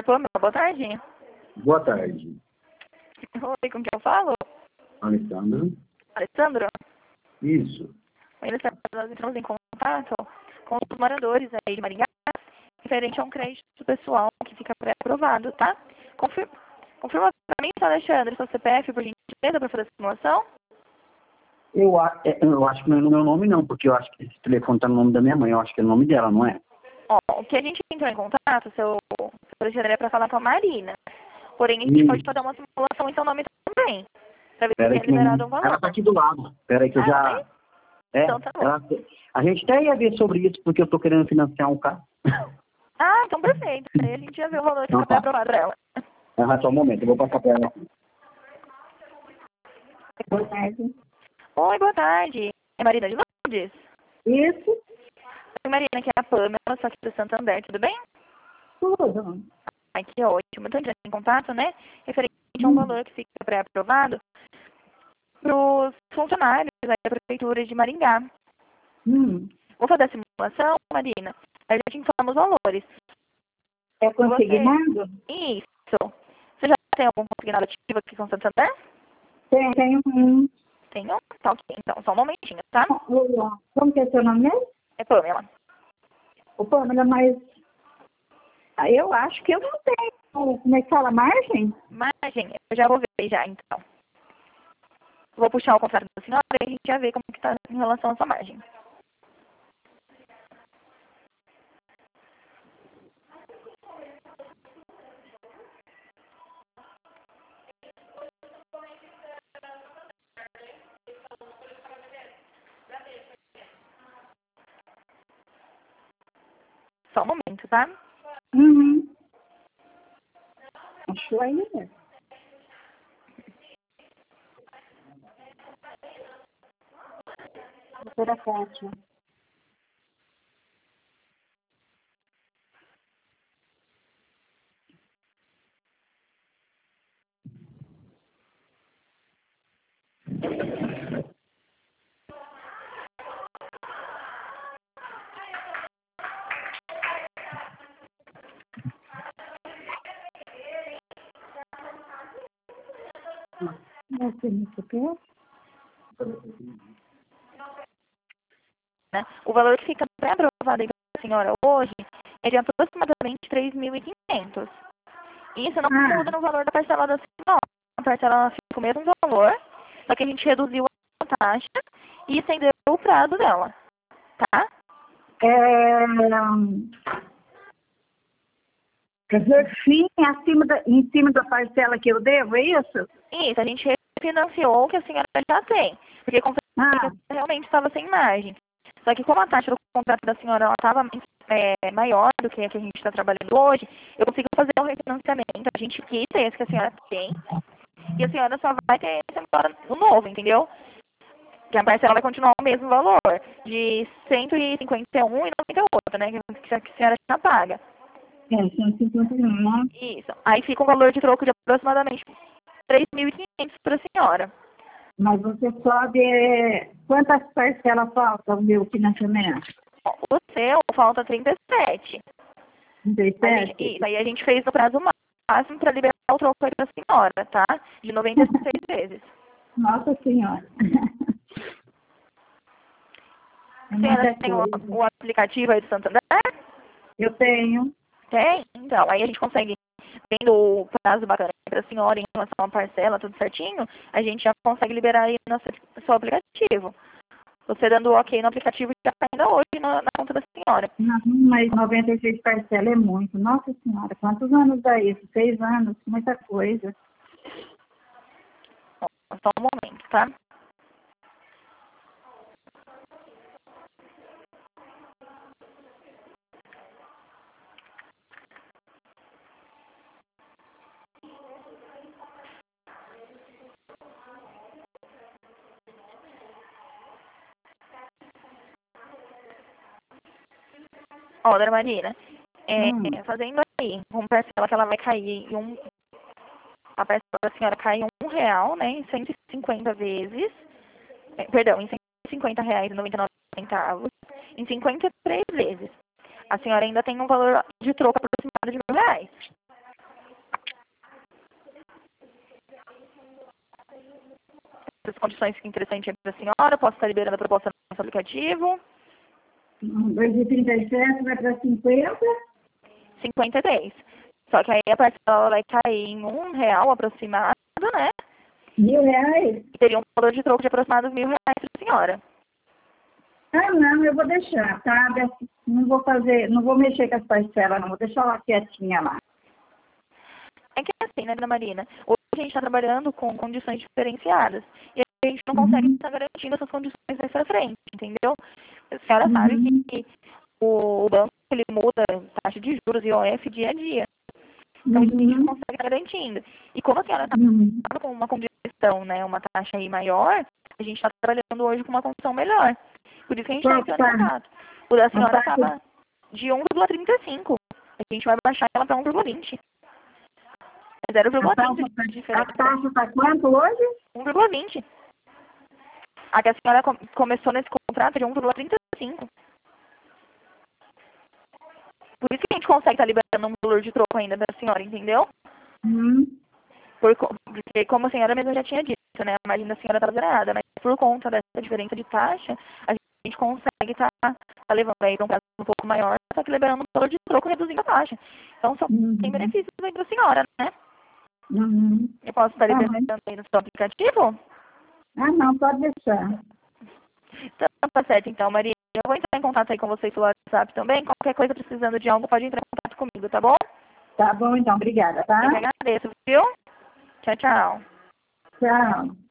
Pamela, boa tarde. Boa tarde. Oi, com quem eu falo? Alessandro? Alessandro? Isso. Oi, Alessandro, nós entramos em contato com os moradores aí de Maringá, referente a um crédito pessoal que fica pré-aprovado, tá? Confirma pra mim, seu Alexandre, seu CPF, por gentileza, para fazer a simulação? Eu acho que não é no meu nome, não, porque eu acho que esse telefone tá no nome da minha mãe. Eu acho que é o nome dela, não é? Ó, o que a gente entrou em contato, seu Alexandre, é para falar com a Marina. Porém, a gente pode fazer uma simulação em seu nome também, para ver se é liberado um valor. Ela tá aqui do lado. Pera aí que eu já... Oi? Então tá bom. A gente até ia ver sobre isso, porque eu tô querendo financiar um carro. Ah, então perfeito. Aí a gente já vê o valor que Então fica tá. pré-aprovado para ela. Só um momento, eu vou passar pra ela aqui. Boa tarde. Oi, boa tarde. É Marina de Lourdes? Isso, Oi, Marina, aqui é a Pamela, sou aqui do Santander, tudo bem? tudo. Ai, que ótimo. Então, entrando em contato, né? Referente a um valor que fica pré-aprovado para os funcionários da Prefeitura de Maringá. Vou fazer a simulação, Marina. Aí já te informo os valores. É consignado? Isso. Você já tem algum consignado ativo aqui com o Santander? Tenho um. Tem um? Tá ok. Então, só um momentinho, tá? Como que é seu nome mesmo? É Pamela. Ô, Pamela, mas eu acho que eu não tenho. Como é que fala? Margem? Margem, eu já vou ver já, então. Vou puxar o contrato da senhora e a gente já vê como que está em relação à sua margem. Só um momento, tá? Achou aí mesmo. Doutora Kátia. Você me supera? Né? O valor que fica pré-aprovado aí para a senhora hoje é de aproximadamente 3.500. Isso não muda no valor da parcela da senhora. A parcela fica o mesmo valor, só que a gente reduziu a taxa e estendeu o prazo dela, tá? Quer dizer, sim, em cima da parcela que eu devo, é isso? Isso, a gente refinanciou o que a senhora já tem, porque com certeza realmente estava sem margem. Só que como a taxa do contrato da senhora estava maior do que a que a gente está trabalhando hoje, eu consigo fazer o refinanciamento. A gente quita esse que a senhora tem e a senhora só vai ter esse agora o novo, entendeu? Que a parcela vai continuar o mesmo valor, de 151,98, né? Que a senhora já paga. 151. Isso. Aí fica um valor de troco de aproximadamente 3.500 para a senhora. Mas você sobe... Quantas parcelas faltam o meu financiamento? O seu falta 37. 37? Isso. Aí a gente fez no prazo máximo para liberar o troco aí para a senhora, tá? De 96 vezes. Nossa Senhora. A senhora tem o aplicativo aí do Santander? Eu tenho. Tem? Então, aí a gente consegue, tendo o prazo bacana para a senhora em relação à parcela, tudo certinho, a gente já consegue liberar aí no seu aplicativo. Você dando o ok no aplicativo já cai ainda hoje na conta da senhora. Não, mas 96 parcelas é muito. Nossa Senhora, quantos anos dá isso? 6 anos, muita coisa. Bom, só um momento, tá? Ó, dona Marina, fazendo aí, uma parcela que ela vai cair em a parcela da senhora cai em R$1, né, em 150 vezes, perdão, em R$150,99, em 53 vezes. A senhora ainda tem um valor de troco aproximado de R$1.000. as condições que interessantes para a senhora, posso estar liberando a proposta no nosso aplicativo. 2,37 vai para 50. 53. Só que aí a parcela vai cair em R$ 1 aproximado, né? R$ 1.000? E teria um valor de troco de aproximados R$ 1.000 para a senhora. Ah, não, eu vou deixar, tá? Não vou fazer, não vou mexer com as parcelas, não. Vou deixar ela quietinha lá. É que é assim, né, dona Marina? Hoje a gente está trabalhando com condições diferenciadas. E a gente não consegue estar garantindo essas condições mais para frente, entendeu? A senhora sabe que o banco ele muda a taxa de juros e OF dia a dia. Então, a gente não consegue estar garantindo. E como a senhora está com uma condição, né, uma taxa aí maior, a gente está trabalhando hoje com uma condição melhor. Por isso que a gente está entrando em contato. O da senhora estava de 1,35. A gente vai baixar ela para 1,20. É 0,20 de diferença. A taxa está quanto hoje? 1,20. A que a senhora começou nesse contrato de 1,35. Por isso que a gente consegue estar liberando um valor de troco ainda da senhora, entendeu? Porque, como a senhora mesma já tinha dito, né? A margem da senhora estava zerada, mas por conta dessa diferença de taxa, a gente consegue estar levando aí para um prazo um pouco maior, só que liberando um valor de troco reduzindo a taxa. Então, são tem benefícios aí para a senhora, né? Eu posso estar liberando aí no seu aplicativo? Ah, não, pode deixar. Então, tá certo, então, Maria. Eu vou entrar em contato aí com vocês pelo WhatsApp também. Qualquer coisa precisando de algo, pode entrar em contato comigo, tá bom? Tá bom, então. Obrigada, tá? Eu que agradeço, viu? Tchau, tchau. Tchau.